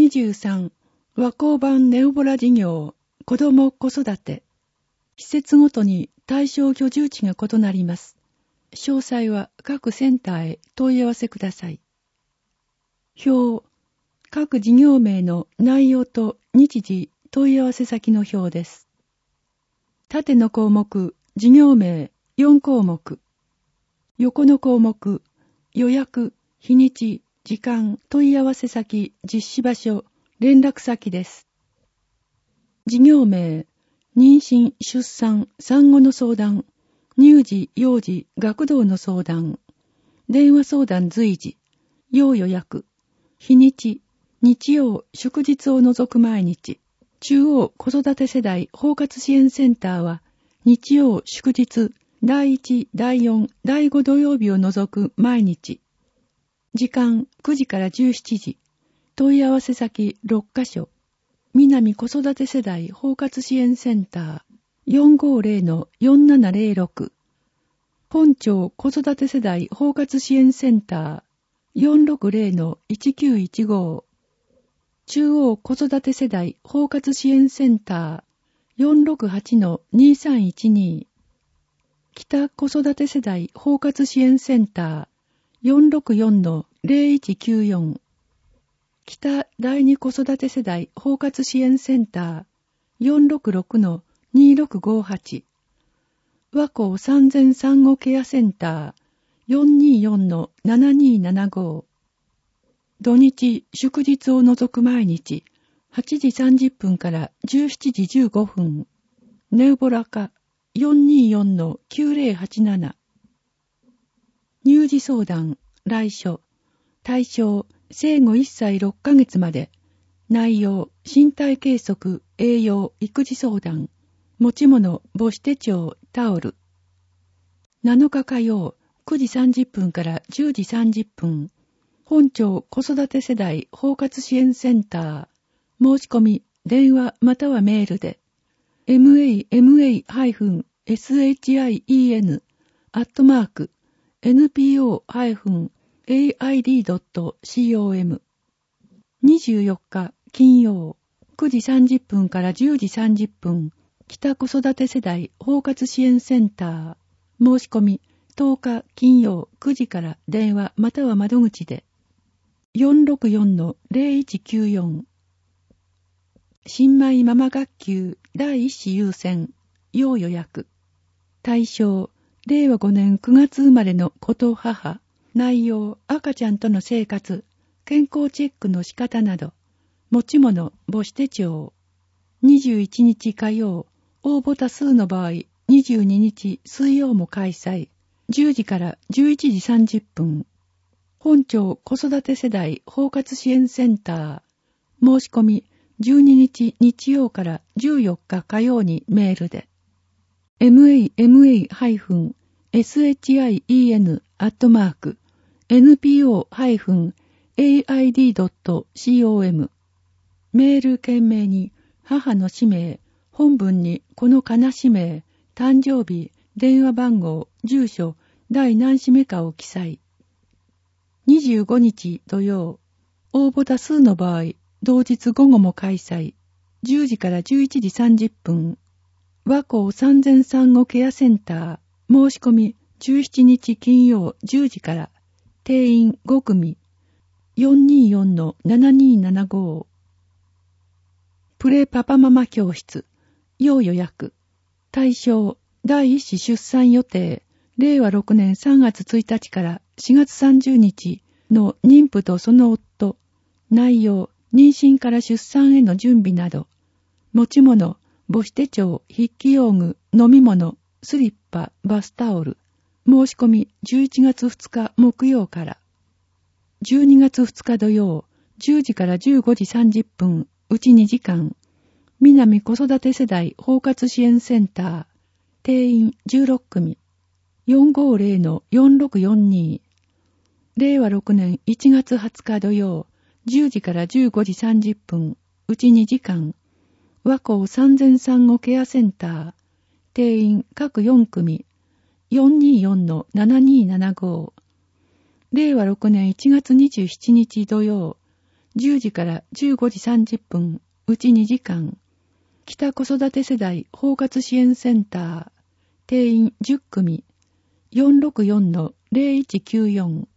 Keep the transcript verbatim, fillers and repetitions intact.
にじゅうさん和光版ネウボラ事業子ども子育て施設ごとに対象居住地が異なります。詳細は各センターへ問い合わせください。表、各事業名の内容と日時問い合わせ先の表です。縦の項目、事業名よん項目。横の項目、予約、日にち、時間、問い合わせ先、実施場所、連絡先です。事業名、妊娠、出産、産後の相談、乳児、幼児、学童の相談、電話相談随時、要予約、日にち、日曜、祝日を除く毎日、中央子育て世代包括支援センターは、日曜、祝日、だいいち、だいよん、だいご土曜日を除く毎日、時間くじからじゅうしちじ、問い合わせ先ろっかしょ、南子育て世代包括支援センター よんごーぜろのよんななぜろろく、本町子育て世代包括支援センター よんろくぜろのいちきゅういちご、中央子育て世代包括支援センター よんろくはちのにさんいちに、北子育て世代包括支援センターよんろくよんのぜろいちきゅうよん、北第二子育て世代包括支援センターよんろくろくのにろくごはち、和光産前産後ケアセンターよんによんのななにななご、土日祝日を除く毎日はちじさんじゅっぷんからじゅうしちじじゅうごふん、ネウボラカよんによんのきゅうぜろはちなな、乳児相談、来所、対象、生後いっさいろっかげつまで、内容、身体計測、栄養、育児相談、持ち物、母子手帳、タオル。なのか火曜、くじさんじゅっぷんからじゅうじさんじゅっぷん、本町子育て世代包括支援センター、申し込み、電話またはメールで、エムエーエムエーエスエイチアイイーエヌ アットマーク エヌピーオーエーアイディードットコム にじゅうよっか金曜くじさんじゅっぷんからじゅうじさんじゅっぷん、北子育て世代包括支援センター、申し込みとおか金曜くじから電話または窓口で よんろくよんのぜろいちきゅうよん、新米ママ学級第一子優先要予約、対象れいわごねんくがつ生まれの子と母、内容、赤ちゃんとの生活、健康チェックの仕方など、持ち物、母子手帳。にじゅういちにち火曜、応募多数の場合、にじゅうににち水曜も開催。じゅうじからじゅういちじさんじゅっぷん。本町子育て世代包括支援センター。申し込み、じゅうににち日曜からじゅうよっか火曜にメールで。エムエーエムエーエスエイチアイイーエヌ アットマーク エヌピーオーエーアイディードットコム メール件名に母の氏名、本文にこのかな氏名、誕生日、電話番号、住所、第何氏目かを記載。にじゅうごにち土曜、応募多数の場合、同日午後も開催。じゅうじからじゅういちじさんじゅっぷん。和光産前産後ケアセンター、申し込みじゅうしちにち金曜じゅうじから、定員ごくみ、よんによんのななにななご。プレパパママ教室、要予約、対象、第一子出産予定、れいわろくねんさんがつついたちからしがつさんじゅうにちの妊婦とその夫、内容、妊娠から出産への準備など、持ち物、母子手帳、筆記用具、飲み物、スリッパ、バスタオル。申し込みじゅういちがつふつか木曜から。じゅうにがつふつか土曜、じゅうじからじゅうごじさんじゅっぷん、うちにじかん。南子育て世代包括支援センター。定員じゅうろっくみ。よんごーぜろのよんろくよんに。れいわろくねんいちがつはつか土曜、じゅうじからじゅうごじさんじゅっぷん、うちにじかん。和光産前産後ケアセンター。定員各よんくみ。よんによんのななにななご。れいわろくねんいちがつにじゅうしちにち土曜、 じゅうじからじゅうごじさんじゅっぷん、うちにじかん、北子育て世代包括支援センター、定員じゅっくみ、よんろくよんのゼロいちきゅうよん、